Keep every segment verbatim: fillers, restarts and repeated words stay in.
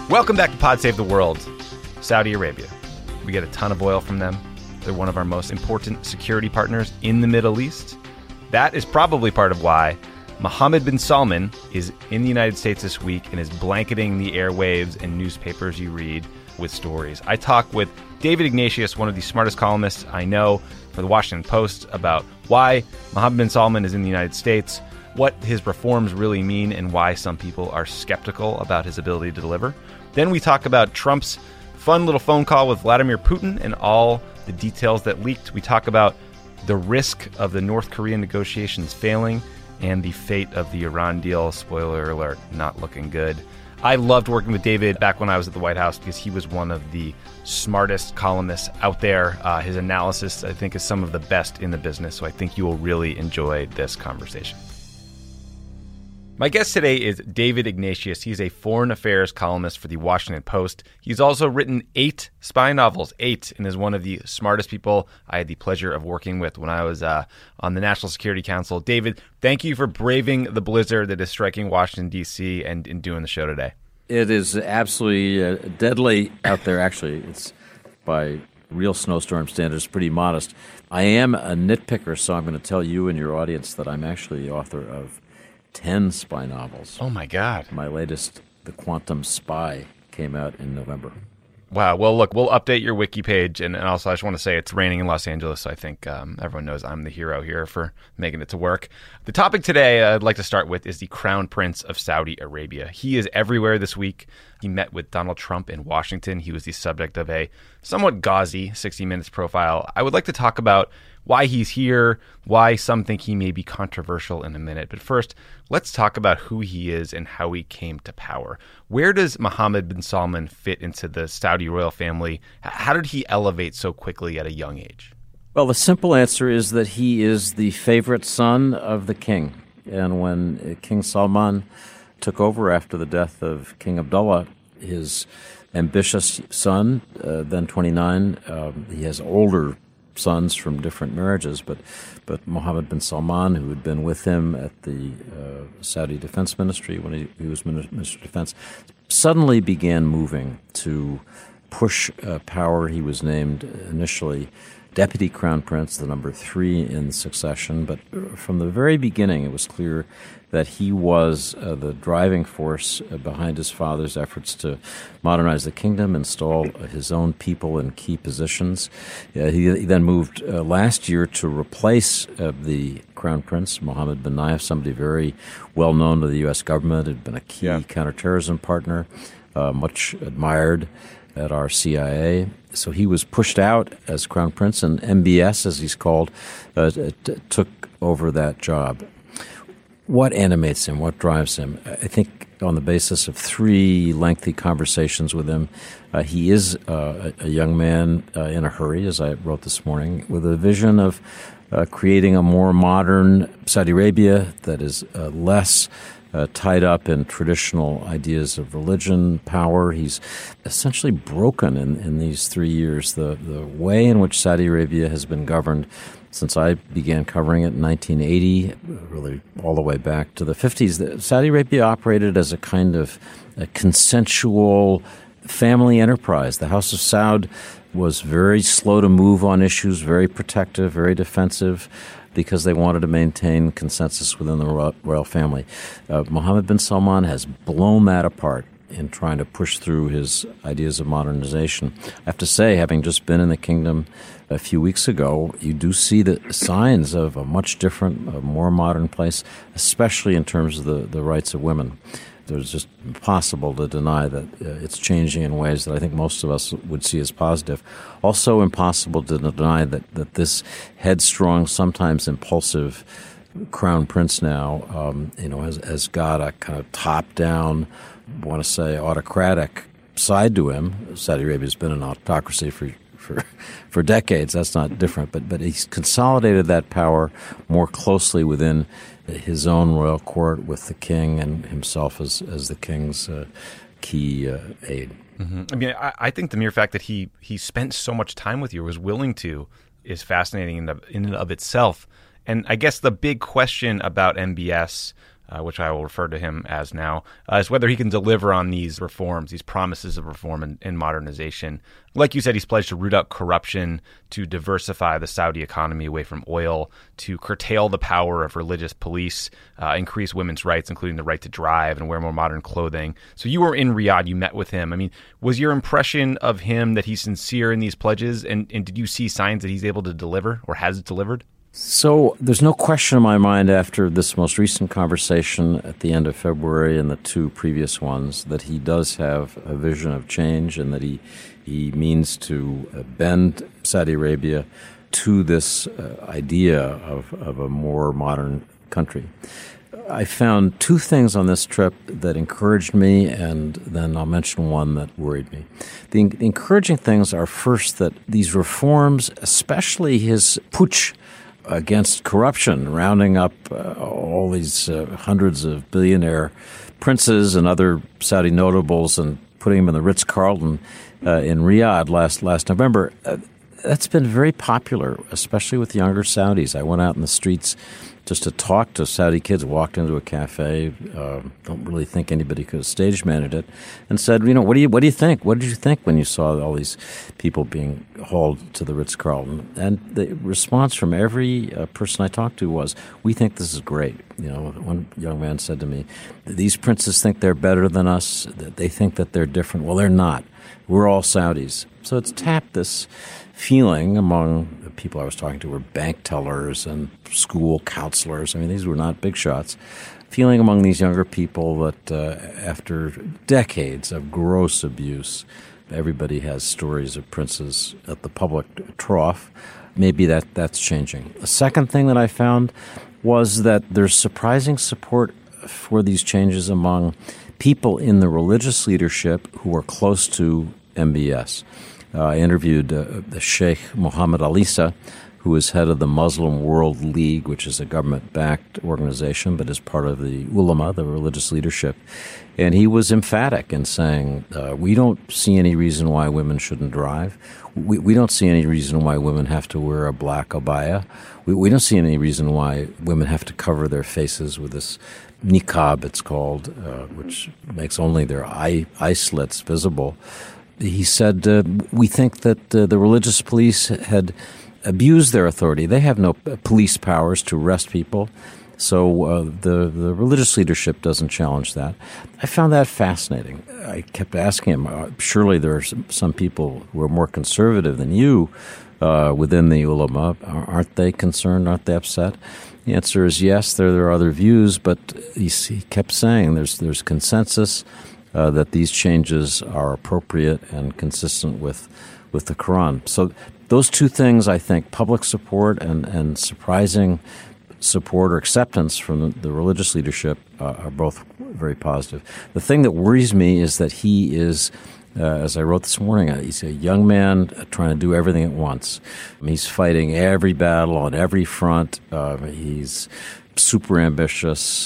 Welcome back to Pod Save the World. Saudi Arabia. We get a ton of oil from them. They're one of our most important security partners in the Middle East. That is probably part of why Mohammed bin Salman is in the United States this week and is blanketing the airwaves and newspapers you read with stories. I talk with David Ignatius, one of the smartest columnists I know, for the Washington Post, about why Mohammed bin Salman is in the United States, what his reforms really mean, and why some people are skeptical about his ability to deliver. Then we talk about Trump's fun little phone call with Vladimir Putin and all the details that leaked. We talk about the risk of the North Korean negotiations failing and the fate of the Iran deal. Spoiler alert, not looking good. I loved working with David back when I was at the White House because he was one of the smartest columnists out there. Uh, his analysis, I think, is some of the best in the business, so I think you will really enjoy this conversation. My guest today is David Ignatius. He's a foreign affairs columnist for the Washington Post. He's also written eight spy novels, eight, and is one of the smartest people I had the pleasure of working with when I was uh, on the National Security Council. David, thank you for braving the blizzard that is striking Washington, D C, and, and doing the show today. It is absolutely uh, deadly out there. Actually, it's by real snowstorm standards pretty modest. I am a nitpicker, so I'm going to tell you and your audience that I'm actually the author of ten spy novels. Oh, my God. My latest, The Quantum Spy, came out in November. Wow. Well, look, we'll update your wiki page. And, and also, I just want to say it's raining in Los Angeles. So I think um, everyone knows I'm the hero here for making it to work. The topic today I'd like to start with is the Crown Prince of Saudi Arabia. He is everywhere this week. He met with Donald Trump in Washington. He was the subject of a somewhat gauzy sixty minutes profile. I would like to talk about why he's here, why some think he may be controversial in a minute. But first, let's talk about who he is and how he came to power. Where does Mohammed bin Salman fit into the Saudi royal family? How did he elevate so quickly at a young age? Well, the simple answer is that he is the favorite son of the king. And when King Salman took over after the death of King Abdullah, his ambitious son, uh, then twenty-nine, um, he has older sons from different marriages, but but Mohammed bin Salman, who had been with him at the uh, Saudi Defense Ministry when he, he was Minister of Defense, suddenly began moving to push uh, power. He was named initially Deputy Crown Prince, the number three in succession, but from the very beginning it was clear that he was uh, the driving force uh, behind his father's efforts to modernize the kingdom, install uh, his own people in key positions. Uh, he, he then moved uh, last year to replace uh, the Crown Prince, Mohammed bin Nayef, somebody very well known to the U S government, had been a key yeah. counterterrorism partner, uh, much admired at our C I A. So he was pushed out as Crown Prince, and M B S, as he's called, uh, t- took over that job. What animates him? What drives him? I think on the basis of three lengthy conversations with him, uh, he is uh, a young man uh, in a hurry, as I wrote this morning, with a vision of uh, creating a more modern Saudi Arabia that is uh, less Uh, tied up in traditional ideas of religion, power. He's essentially broken in, in these three years the, the way in which Saudi Arabia has been governed since I began covering it in nineteen eighty, really all the way back to the fifties. Saudi Arabia operated as a kind of a consensual family enterprise. The House of Saud was very slow to move on issues, very protective, very defensive, because they wanted to maintain consensus within the royal family. Uh, Mohammed bin Salman has blown that apart in trying to push through his ideas of modernization. I have to say, having just been in the kingdom a few weeks ago, you do see the signs of a much different, a more modern place, especially in terms of the, the rights of women. It's just impossible to deny that uh, it's changing in ways that I think most of us would see as positive. Also impossible to deny that, that this headstrong, sometimes impulsive Crown Prince now, um, you know, has, has got a kind of top-down, I want to say, autocratic side to him. Saudi Arabia's been an autocracy for for for decades. That's not different, but but he's consolidated that power more closely within his own royal court, with the king and himself as as the king's uh, key uh, aide. Mm-hmm. I mean, I, I think the mere fact that he he spent so much time with you, was willing to, is fascinating in, the, in and of itself. And I guess the big question about M B S uh, which I will refer to him as now, uh, is whether he can deliver on these reforms, these promises of reform and, and modernization. Like you said, he's pledged to root out corruption, to diversify the Saudi economy away from oil, to curtail the power of religious police, uh, increase women's rights, including the right to drive and wear more modern clothing. So you were in Riyadh, you met with him. I mean, was your impression of him that he's sincere in these pledges? And, and did you see signs that he's able to deliver or has delivered? So there's no question in my mind after this most recent conversation at the end of February and the two previous ones that he does have a vision of change and that he he means to bend Saudi Arabia to this uh, idea of, of a more modern country. I found two things on this trip that encouraged me, and then I'll mention one that worried me. The, the encouraging things are first that these reforms, especially his putsch against corruption, rounding up uh, all these uh, hundreds of billionaire princes and other Saudi notables and putting them in the Ritz-Carlton uh, in Riyadh last last November, uh, that's been very popular, especially with younger Saudis. I went out in the streets just to talk to Saudi kids, walked into a cafe, uh, don't really think anybody could have stage managed it, and said, you know, what do you what do you think? What did you think when you saw all these people being hauled to the Ritz-Carlton? And the response from every uh, person I talked to was, we think this is great. You know, one young man said to me, these princes think they're better than us. They think that they're different. Well, they're not. We're all Saudis. So it's tapped this feeling among the people I was talking to were bank tellers and school counselors. I mean, these were not big shots. Feeling among these younger people that uh, after decades of gross abuse, everybody has stories of princes at the public trough. Maybe that, that's changing. The second thing that I found was that there's surprising support for these changes among people in the religious leadership who are close to M B S. Uh, I interviewed uh, the Sheikh Mohammed Al-Isa, who is head of the Muslim World League, which is a government-backed organization, but is part of the ulama, the religious leadership. And he was emphatic in saying, uh, we don't see any reason why women shouldn't drive. We, we don't see any reason why women have to wear a black abaya. We, we don't see any reason why women have to cover their faces with this niqab, it's called, uh, which makes only their eye, eye slits visible. He said, uh, we think that uh, the religious police had abused their authority. They have no police powers to arrest people, so uh, the, the religious leadership doesn't challenge that. I found that fascinating. I kept asking him, uh, surely there are some, some people who are more conservative than you uh, within the ulama. Aren't they concerned? Aren't they upset? The answer is yes, there, there are other views, but he, he kept saying there's there's consensus Uh, that these changes are appropriate and consistent with with the Quran. So those two things, I think, public support and, and surprising support or acceptance from the, the religious leadership uh, are both very positive. The thing that worries me is that he is, uh, as I wrote this morning, uh, he's a young man trying to do everything at once. I mean, he's fighting every battle on every front. Uh, he's super ambitious.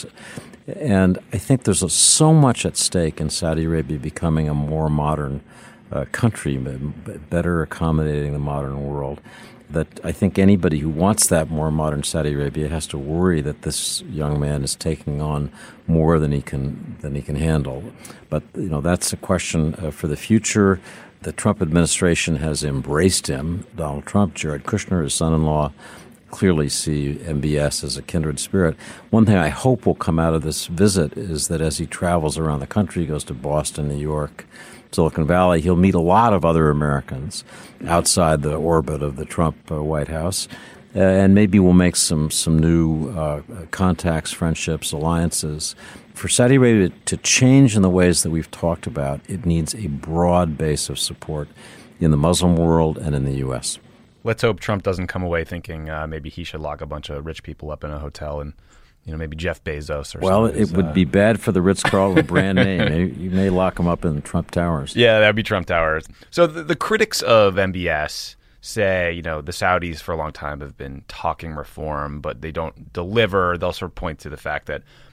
And I think there's a, so much at stake in Saudi Arabia becoming a more modern uh, country, better accommodating the modern world, that I think anybody who wants that more modern Saudi Arabia has to worry that this young man is taking on more than he can than he can handle. But you know, that's a question uh, for the future. The Trump administration has embraced him. Donald Trump, Jared Kushner, his son-in-law, clearly see M B S as a kindred spirit. One thing I hope will come out of this visit is that as he travels around the country, he goes to Boston, New York, Silicon Valley, he'll meet a lot of other Americans outside the orbit of the Trump uh, White House, uh, and maybe we'll make some, some new uh, contacts, friendships, alliances. For Saudi Arabia to change in the ways that we've talked about, it needs a broad base of support in the Muslim world and in the U S Let's hope Trump doesn't come away thinking uh, maybe he should lock a bunch of rich people up in a hotel and, you know, maybe Jeff Bezos or something. Well, it would uh, be bad for the Ritz-Carlton brand name. You may lock them up in Trump Towers. Yeah, that would be Trump Towers. So the, the critics of M B S say, you know, the Saudis for a long time have been talking reform, but they don't deliver. They'll sort of point to the fact that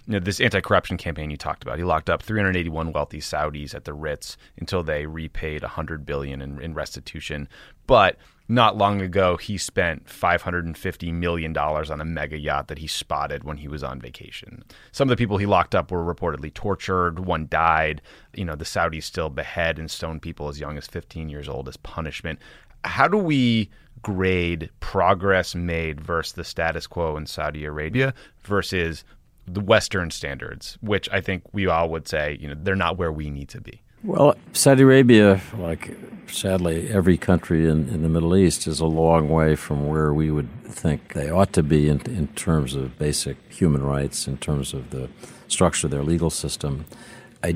you know, this anti-corruption campaign you talked about. He locked up three hundred eighty-one wealthy Saudis at the Ritz until they repaid one hundred billion dollars in, in restitution. But not long ago, he spent five hundred fifty million dollars on a mega yacht that he spotted when he was on vacation. Some of the people he locked up were reportedly tortured. One died. You know, the Saudis still behead and stone people as young as fifteen years old as punishment. How do we grade progress made versus the status quo in Saudi Arabia versus the Western standards, which I think we all would say, you know, they're not where we need to be? Well, Saudi Arabia, like sadly every country in, in the Middle East, is a long way from where we would think they ought to be in, in terms of basic human rights, in terms of the structure of their legal system. I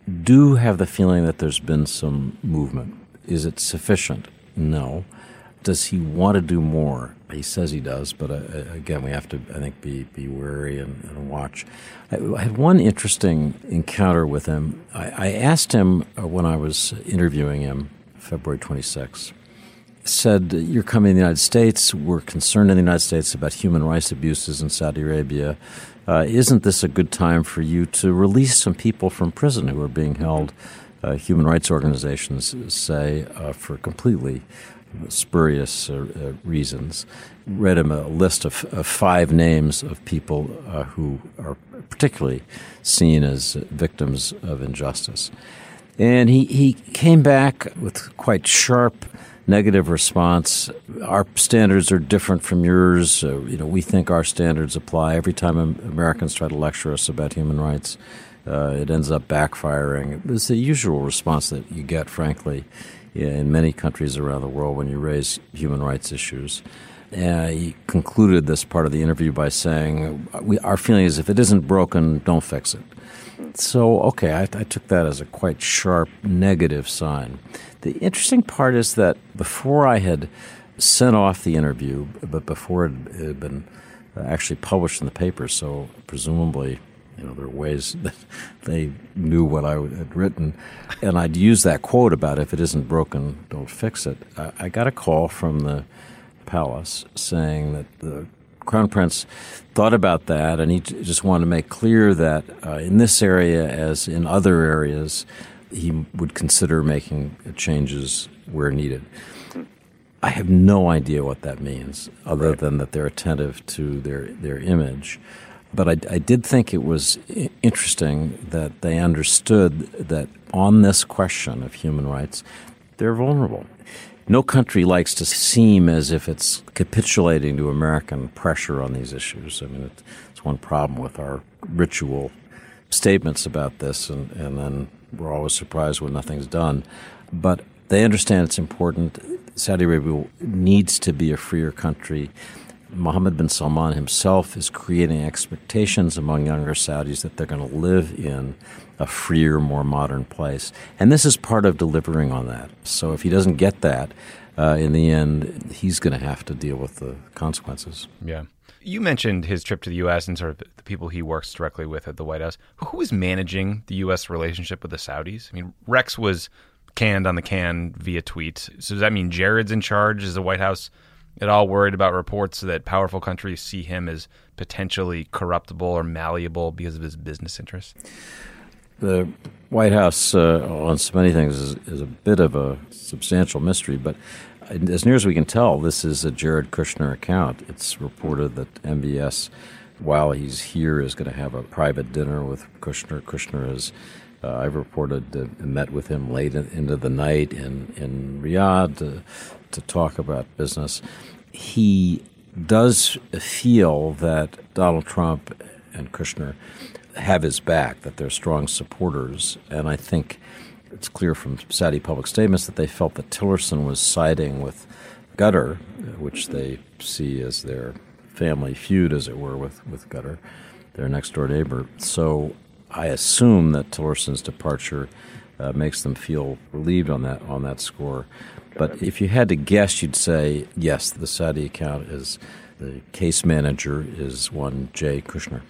do have the feeling that there's been some movement. Is it sufficient? No. Does he want to do more? He says he does, but uh, again, we have to, I think, be be wary and, and watch. I, I had one interesting encounter with him. I, I asked him uh, when I was interviewing him, February twenty-sixth, said, you're coming to the United States. We're concerned in the United States about human rights abuses in Saudi Arabia. Uh, isn't this a good time for you to release some people from prison who are being held, uh, human rights organizations say, uh, for completely spurious uh, uh, reasons? Read him a list of, of five names of people uh, who are particularly seen as victims of injustice. And he, he came back with quite sharp negative response. Our standards are different from yours. Uh, you know, we think our standards apply. Every time Americans try to lecture us about human rights, uh, it ends up backfiring. It's the usual response that you get, frankly, in many countries around the world when you raise human rights issues. Uh, he concluded this part of the interview by saying, we, our feeling is if it isn't broken, don't fix it. So, okay, I, I took that as a quite sharp negative sign. The interesting part is that before I had sent off the interview, but before it had been actually published in the paper, so presumably, you know, there were ways that they knew what I had written, and I'd use that quote about if it isn't broken, don't fix it. I, I got a call from the palace saying that the Crown Prince thought about that, and he just wanted to make clear that uh, in this area, as in other areas, he would consider making changes where needed. I have no idea what that means, other right. than that they're attentive to their, their image. But I, I did think it was interesting that they understood that on this question of human rights, they're vulnerable. No country likes to seem as if it's capitulating to American pressure on these issues. I mean, it's one problem with our ritual statements about this, and, and then we're always surprised when nothing's done. But they understand it's important. Saudi Arabia needs to be a freer country. Mohammed bin Salman himself is creating expectations among younger Saudis that they're going to live in a freer, more modern place. And this is part of delivering on that. So if he doesn't get that, uh, in the end, he's going to have to deal with the consequences. Yeah. You mentioned his trip to the U S and sort of the people he works directly with at the White House. Who is managing the U S relationship with the Saudis? I mean, Rex was canned on the can via tweet. So does that mean Jared's in charge? Is the White House at all worried about reports that powerful countries see him as potentially corruptible or malleable because of his business interests? The White House, uh, on so many things, is, is a bit of a substantial mystery, but as near as we can tell, this is a Jared Kushner account. It's reported that M B S, while he's here, is going to have a private dinner with Kushner. Kushner has, uh, I've reported, uh, met with him late into the night in, in Riyadh to, to talk about business. He does feel that Donald Trump and Kushner have his back, that they're strong supporters, and I think it's clear from Saudi public statements that they felt that Tillerson was siding with Qatar, which they see as their family feud, as it were, with, with Qatar, their next-door neighbor. So I assume that Tillerson's departure uh, makes them feel relieved on that on that score. But if you had to guess, you'd say, yes, the Saudi account is, the case manager is one Jay Kushner.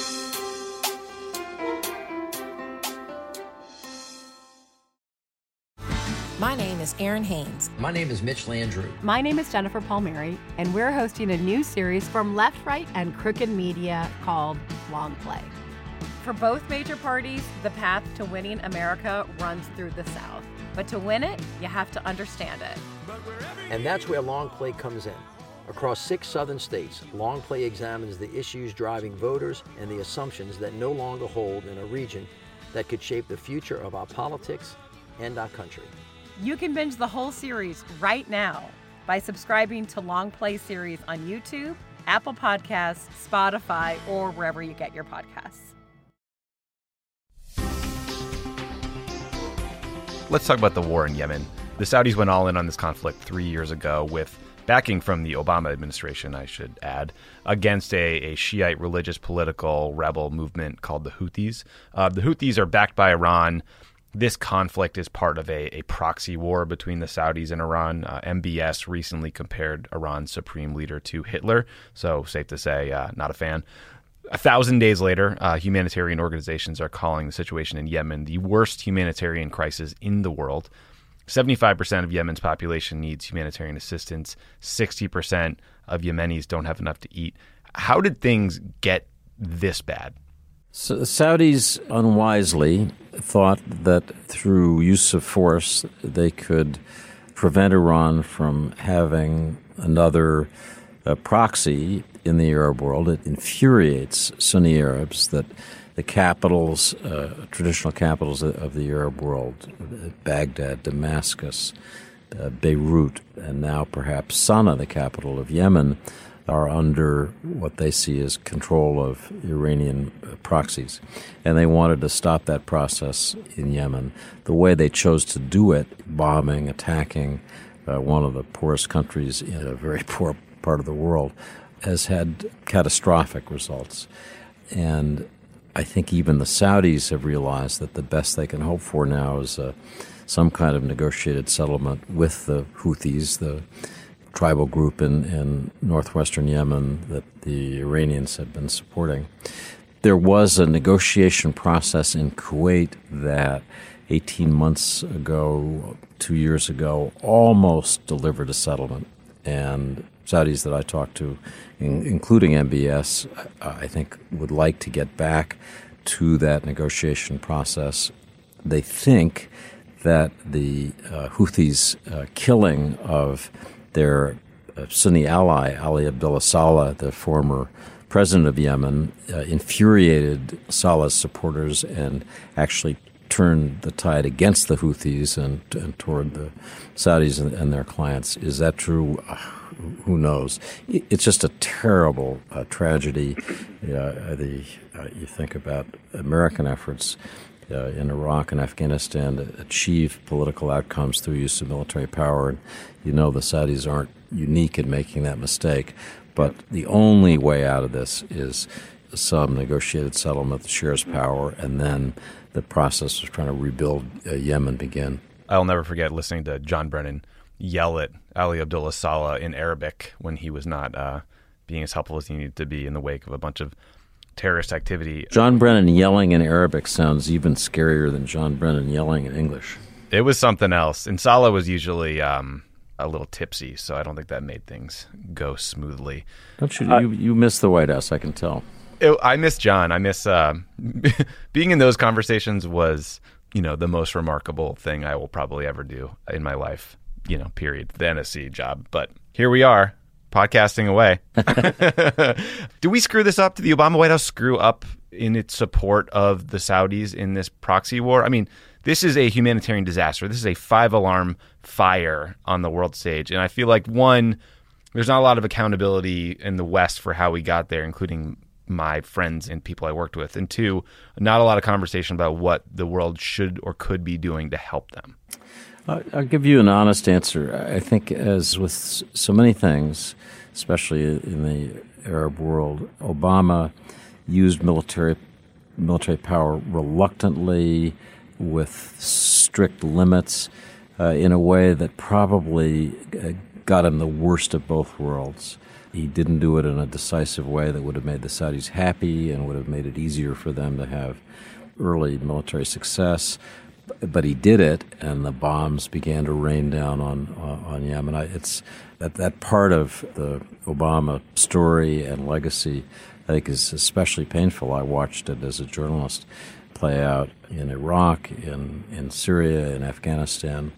My name is Erin Haynes. My name is Mitch Landrew. My name is Jennifer Palmieri, and we're hosting a new series from Left, Right, and Crooked Media called Long Play. For both major parties, the path to winning America runs through the South. But to win it, you have to understand it. And that's where Long Play comes in. Across six southern states, Long Play examines the issues driving voters and the assumptions that no longer hold in a region that could shape the future of our politics and our country. You can binge the whole series right now by subscribing to Long Play series on YouTube, Apple Podcasts, Spotify, or wherever you get your podcasts. Let's talk about the war in Yemen. The Saudis went all in on this conflict three years ago with backing from the Obama administration, I should add, against a, a Shiite religious political rebel movement called the Houthis. Uh, the Houthis are backed by Iran. This conflict is part of a, a proxy war between the Saudis and Iran. Uh, M B S recently compared Iran's supreme leader to Hitler, so safe to say, uh, not a fan. A thousand days later, uh, humanitarian organizations are calling the situation in Yemen the worst humanitarian crisis in the world. seventy-five percent of Yemen's population needs humanitarian assistance. sixty percent of Yemenis don't have enough to eat. How did things get this bad? So the Saudis unwisely thought that through use of force they could prevent Iran from having another uh, proxy in the Arab world. It infuriates Sunni Arabs that the capitals, uh, traditional capitals of the Arab world, Baghdad, Damascus, uh, Beirut, and now perhaps Sana'a, the capital of Yemen, are under what they see as control of Iranian uh, proxies. And they wanted to stop that process in Yemen. The way they chose to do it, bombing, attacking uh, one of the poorest countries in a very poor part of the world, has had catastrophic results. And I think even the Saudis have realized that the best they can hope for now is uh, some kind of negotiated settlement with the Houthis, the tribal group in, in northwestern Yemen that the Iranians have been supporting. There was a negotiation process in Kuwait that eighteen months ago, two years ago, almost delivered a settlement. And Saudis that I talked to, in, including M B S, I think would like to get back to that negotiation process. They think that the uh, Houthis' uh, killing of their uh, Sunni ally, Ali Abdullah Saleh, the former president of Yemen, uh, infuriated Saleh's supporters and actually turned the tide against the Houthis and, and toward the Saudis and, and their clients. Is that true? Uh, who knows? It's just a terrible uh, tragedy. Uh, the, uh, you think about American efforts uh, in Iraq and Afghanistan to achieve political outcomes through use of military power. And you know the Saudis aren't unique in making that mistake. But the only way out of this is some negotiated settlement that shares power, and then the process of trying to rebuild uh, Yemen begin. I'll never forget listening to John Brennan yell at Ali Abdullah Saleh in Arabic when he was not uh, being as helpful as he needed to be in the wake of a bunch of terrorist activity. John Brennan yelling in Arabic sounds even scarier than John Brennan yelling in English. It was something else. And Saleh was usually um, a little tipsy, so I don't think that made things go smoothly. Don't you? Uh, you, you miss the White House, I can tell. It, I miss John. I miss uh, being in those conversations was, you know, the most remarkable thing I will probably ever do in my life, you know, period. The N S C job. But here we are, podcasting away. Do we screw this up? Did the Obama White House screw up in its support of the Saudis in this proxy war? I mean, this is a humanitarian disaster. This is a five-alarm fire on the world stage. And I feel like, one, there's not a lot of accountability in the West for how we got there, including my friends and people I worked with. And two, not a lot of conversation about what the world should or could be doing to help them. I'll give you an honest answer. I think, as with so many things, especially in the Arab world, Obama used military military power reluctantly, with strict limits, uh, in a way that probably uh, got him the worst of both worlds. He didn't do it in a decisive way that would have made the Saudis happy and would have made it easier for them to have early military success. But he did it, and the bombs began to rain down on uh, on Yemen. It's that that part of the Obama story and legacy think is especially painful. I watched it as a journalist play out in Iraq, in, in Syria, in Afghanistan.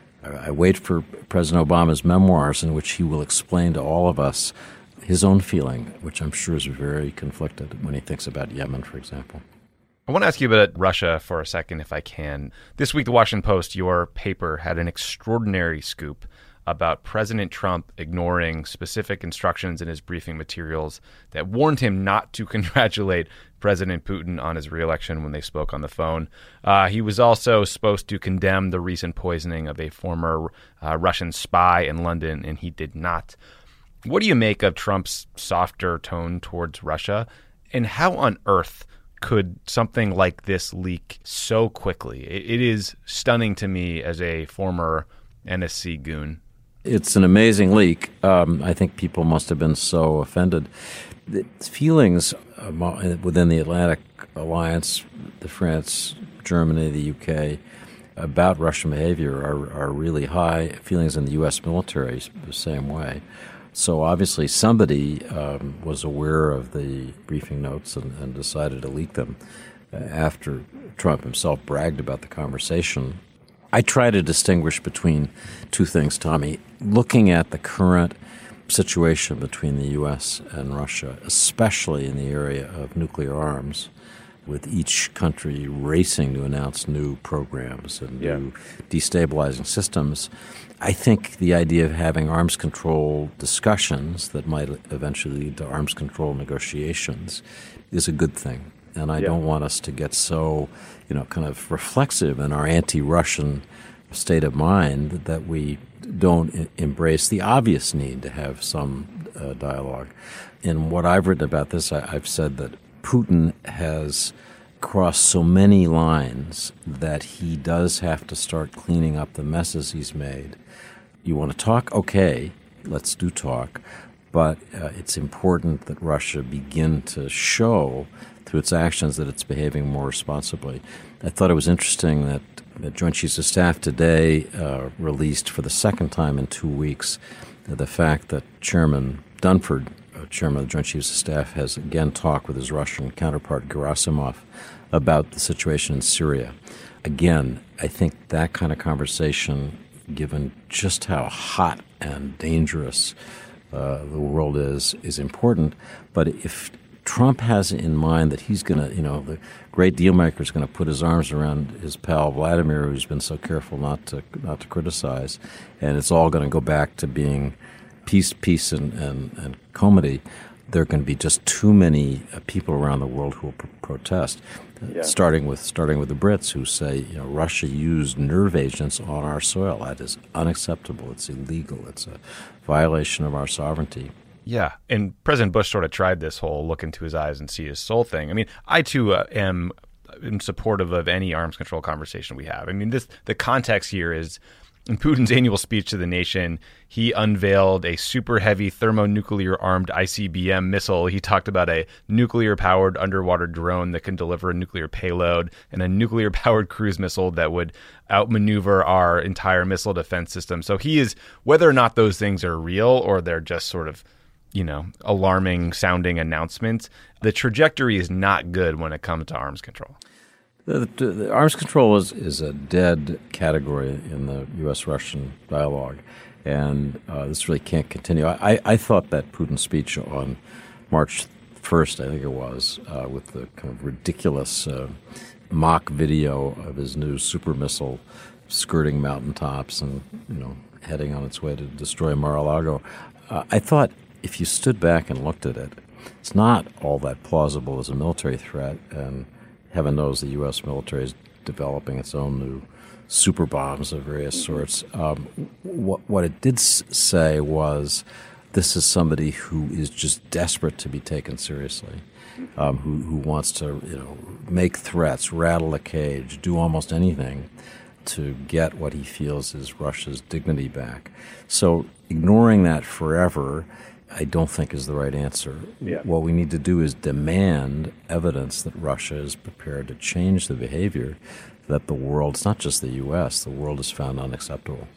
I wait for President Obama's memoirs in which he will explain to all of us his own feeling, which I'm sure is very conflicted when he thinks about Yemen, for example. I want to ask you about Russia for a second, if I can. This week, the Washington Post, your paper, had an extraordinary scoop about President Trump ignoring specific instructions in his briefing materials that warned him not to congratulate President Putin on his reelection when they spoke on the phone. Uh, he was also supposed to condemn the recent poisoning of a former uh, Russian spy in London, and he did not. What do you make of Trump's softer tone towards Russia, and how on earth could something like this leak so quickly? It, it is stunning to me as a former N S C goon. It's an amazing leak. Um, I think people must have been so offended. The feelings within the Atlantic Alliance, the France, Germany, the U K, about Russian behavior are, are really high. Feelings in the U S military the same way. So obviously somebody um, was aware of the briefing notes and, and decided to leak them after Trump himself bragged about the conversation. I try to distinguish between two things, Tommy. Looking at the current situation between the U S and Russia, especially in the area of nuclear arms, with each country racing to announce new programs and yeah. new destabilizing systems, I think the idea of having arms control discussions that might eventually lead to arms control negotiations is a good thing. And I yeah. don't want us to get so, you know, kind of reflexive in our anti-Russian state of mind that we don't I- embrace the obvious need to have some uh, dialogue. In what I've written about this, I- I've said that Putin has crossed so many lines that he does have to start cleaning up the messes he's made. You want to talk? Okay, let's do talk. But uh, it's important that Russia begin to show through its actions that it's behaving more responsibly. I thought it was interesting that the Joint Chiefs of Staff today uh, released for the second time in two weeks uh, the fact that Chairman Dunford, uh, Chairman of the Joint Chiefs of Staff, has again talked with his Russian counterpart Gerasimov about the situation in Syria. Again, I think that kind of conversation, given just how hot and dangerous uh, the world is, is important. But if Trump has in mind that he's going to, you know, the great deal maker is going to put his arms around his pal Vladimir, who's been so careful not to not to criticize, and it's all going to go back to being peace, peace, and, and, and comity, there are going to be just too many uh, people around the world who will pr- protest. Yeah. Starting with starting with the Brits, who say, you know, Russia used nerve agents on our soil. That is unacceptable. It's illegal. It's a violation of our sovereignty. Yeah, and President Bush sort of tried this whole look into his eyes and see his soul thing. I mean, I too uh, am, am supportive of any arms control conversation we have. I mean, this the context here is, in Putin's annual speech to the nation, he unveiled a super heavy thermonuclear armed I C B M missile. He talked about a nuclear powered underwater drone that can deliver a nuclear payload and a nuclear powered cruise missile that would outmaneuver our entire missile defense system. So he is, whether or not those things are real or they're just sort of, you know, alarming sounding announcements, the trajectory is not good when it comes to arms control. The, the, the arms control is, is a dead category in the U S Russian dialogue, and uh, this really can't continue. I, I thought that Putin's speech on March first, I think it was, uh, with the kind of ridiculous uh, mock video of his new super missile skirting mountaintops and, you know, heading on its way to destroy Mar-a-Lago, uh, I thought if you stood back and looked at it, it's not all that plausible as a military threat, and heaven knows the U S military is developing its own new super bombs of various sorts. Um, what, what it did s- say was this is somebody who is just desperate to be taken seriously, um, who, who wants to, you know, make threats, rattle a cage, do almost anything to get what he feels is Russia's dignity back. So ignoring that forever, I don't think is the right answer. Yeah. What we need to do is demand evidence that Russia is prepared to change the behavior that the world, it's not just the U S, the world has found unacceptable.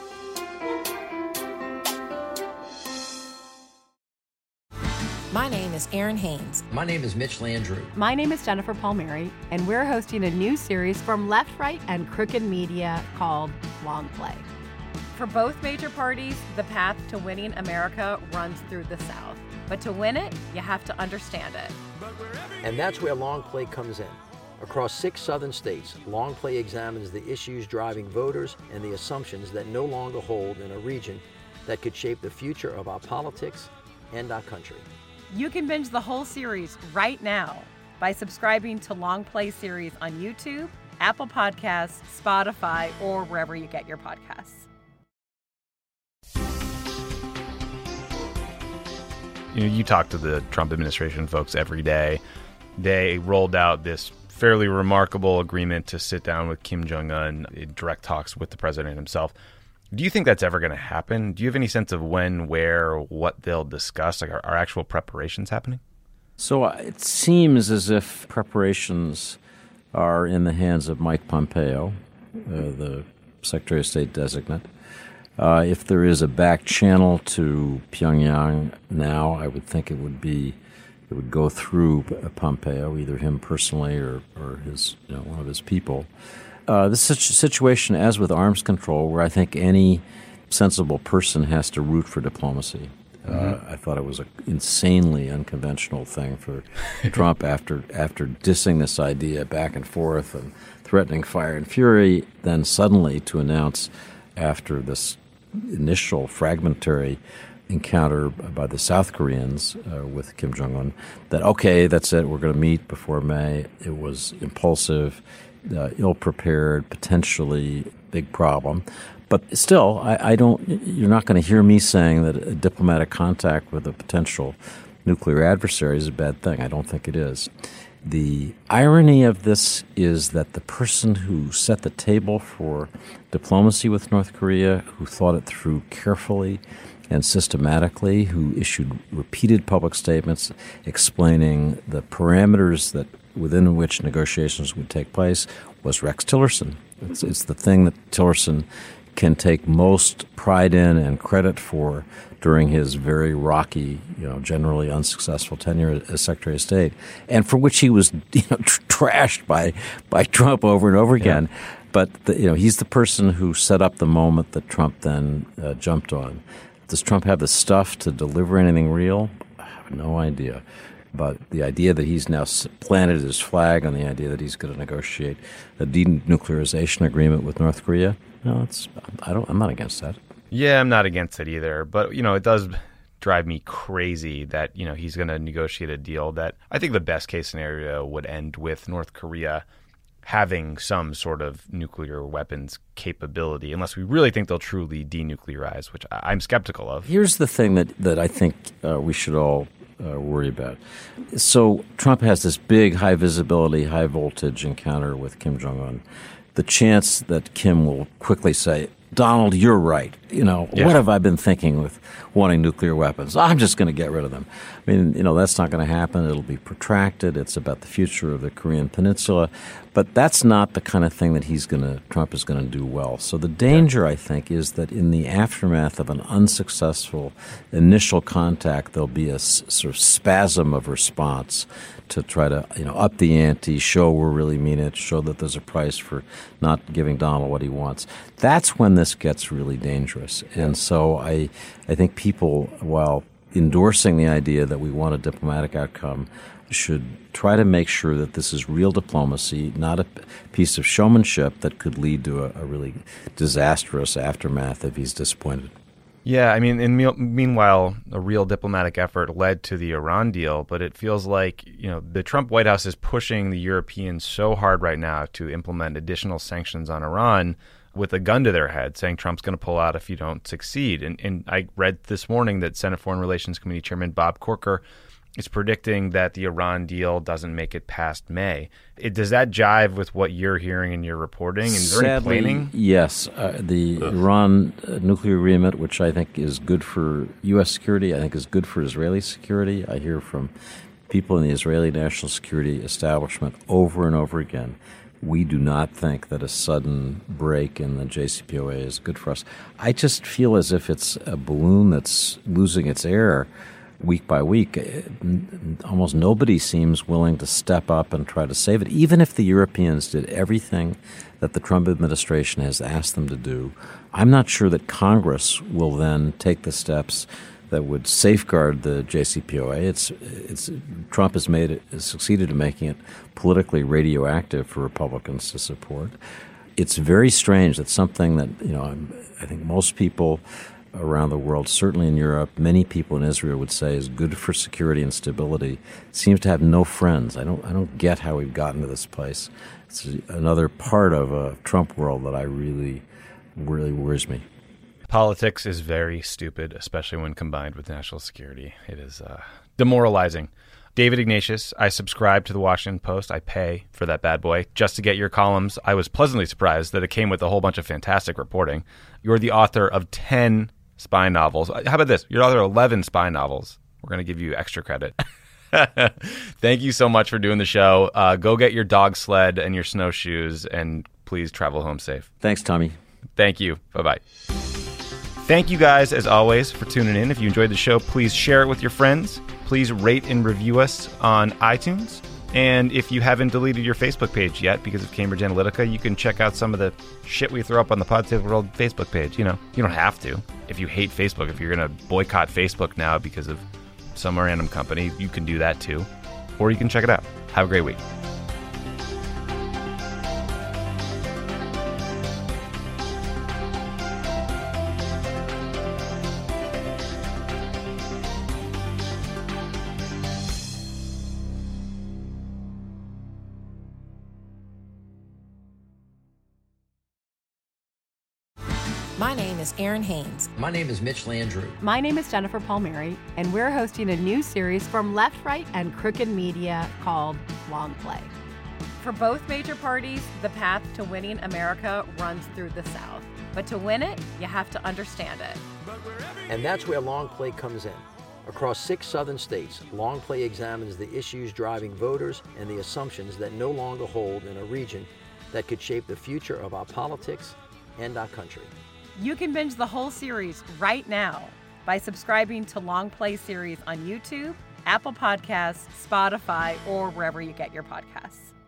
My name is is Erin Haynes. My name is Mitch Landrew. My name is Jennifer Palmieri, and we're hosting a new series from Left, Right, and Crooked Media called Long Play. For both major parties, the path to winning America runs through the South. But to win it, you have to understand it. And that's where Long Play comes in. Across six southern states, Long Play examines the issues driving voters and the assumptions that no longer hold in a region that could shape the future of our politics and our country. You can binge the whole series right now by subscribing to Long Play series on YouTube, Apple Podcasts, Spotify, or wherever you get your podcasts. You know, you talk to the Trump administration folks every day. They rolled out this fairly remarkable agreement to sit down with Kim Jong-un in direct talks with the president himself. Do you think that's ever going to happen? Do you have any sense of when, where, what they'll discuss? Like, are, are actual preparations happening? So uh, it seems as if preparations are in the hands of Mike Pompeo, uh, the Secretary of State designate. Uh, if there is a back channel to Pyongyang now, I would think it would be it would go through Pompeo, either him personally or, or his you know one of his people. Uh, this is a situation, as with arms control, where I think any sensible person has to root for diplomacy. Mm-hmm. Uh, I thought it was an insanely unconventional thing for Trump after after dissing this idea back and forth and threatening fire and fury, then suddenly to announce after this initial fragmentary encounter by the South Koreans uh, with Kim Jong-un that, okay, that's it, we're going to meet before May. It was impulsive, uh, ill-prepared, potentially big problem. But still, I, I don't. You're not going to hear me saying that a diplomatic contact with a potential nuclear adversary is a bad thing. I don't think it is. The irony of this is that the person who set the table for diplomacy with North Korea, who thought it through carefully and systematically, who issued repeated public statements explaining the parameters that within which negotiations would take place, was Rex Tillerson. It's, it's the thing that Tillerson can take most pride in and credit for during his very rocky, you know, generally unsuccessful tenure as Secretary of State, and for which he was, you know, tr- trashed by by Trump over and over again. Yeah. But the, you know, he's the person who set up the moment that Trump then uh, jumped on. Does Trump have the stuff to deliver anything real? I have no idea. But the idea that he's now planted his flag on the idea that he's going to negotiate a denuclearization agreement with North Korea, no, it's I don't. I'm not against that. Yeah, I'm not against it either. But you know, it does drive me crazy that you know he's going to negotiate a deal that I think the best case scenario would end with North Korea having some sort of nuclear weapons capability, unless we really think they'll truly denuclearize, which I'm skeptical of. Here's the thing that that I think uh, we should all Uh, worry about. So Trump has this big, high visibility, high voltage encounter with Kim Jong-un. The chance that Kim will quickly say, Donald, you're right. You know, yeah. What have I been thinking with wanting nuclear weapons? I'm just going to get rid of them. I mean, you know, that's not going to happen. It'll be protracted. It's about the future of the Korean Peninsula. But that's not the kind of thing that he's going to, Trump is going to do well. So the danger, I think, is that in the aftermath of an unsuccessful initial contact, there'll be a s- sort of spasm of response to try to, you know, up the ante, show we really mean it, show that there's a price for not giving Donald what he wants. That's when this gets really dangerous. And so I, I think people, while endorsing the idea that we want a diplomatic outcome, should try to make sure that this is real diplomacy, not a piece of showmanship that could lead to a, a really disastrous aftermath if he's disappointed. Yeah, I mean, in me- meanwhile, a real diplomatic effort led to the Iran deal, but it feels like, you know, the Trump White House is pushing the Europeans so hard right now to implement additional sanctions on Iran with a gun to their head, saying Trump's going to pull out if you don't succeed. And, and I read this morning that Senate Foreign Relations Committee Chairman Bob Corker is predicting that the Iran deal doesn't make it past May. It, does that jive with what you're hearing in your reporting? And is there Sadly, any planning? Yes. Uh, the Ugh. Iran uh, nuclear agreement, which I think is good for U S security, I think is good for Israeli security. I hear from people in the Israeli national security establishment over and over again, we do not think that a sudden break in the J C P O A is good for us. I just feel as if it's a balloon that's losing its air. week by week, almost nobody seems willing to step up and try to save it. Even if the Europeans did everything that the Trump administration has asked them to do, I'm not sure that Congress will then take the steps that would safeguard the J C P O A. It's, it's, Trump has made it, has succeeded in making it politically radioactive for Republicans to support. It's very strange that something that, you know, I think most people around the world, certainly in Europe, many people in Israel would say is good for security and stability, seems to have no friends. I don't, I don't get how we've gotten to this place. It's another part of a Trump world that I really, really worries me. Politics is very stupid, especially when combined with national security. It is uh, demoralizing. David Ignatius, I subscribe to the Washington Post. I pay for that bad boy just to get your columns. I was pleasantly surprised that it came with a whole bunch of fantastic reporting. You're the author of ten spy novels. How about this? You're the author of eleven spy novels. We're going to give you extra credit. Thank you so much for doing the show. Uh, go get your dog sled and your snowshoes, and please travel home safe. Thanks, Tommy. Thank you. Bye-bye. Thank you guys, as always, for tuning in. If you enjoyed the show, please share it with your friends. Please rate and review us on iTunes. And if you haven't deleted your Facebook page yet because of Cambridge Analytica, you can check out some of the shit we throw up on the Pod Save the World Facebook page. You know, you don't have to. If you hate Facebook, if you're going to boycott Facebook now because of some random company, you can do that too. Or you can check it out. Have a great week. My name is Erin Haynes. My name is Mitch Landrew. My name is Jennifer Palmieri, and we're hosting a new series from Left, Right, and Crooked Media called Long Play. For both major parties, the path to winning America runs through the South. But to win it, you have to understand it. And that's where Long Play comes in. Across six southern states, Long Play examines the issues driving voters and the assumptions that no longer hold in a region that could shape the future of our politics and our country. You can binge the whole series right now by subscribing to Long Play series on YouTube, Apple Podcasts, Spotify, or wherever you get your podcasts.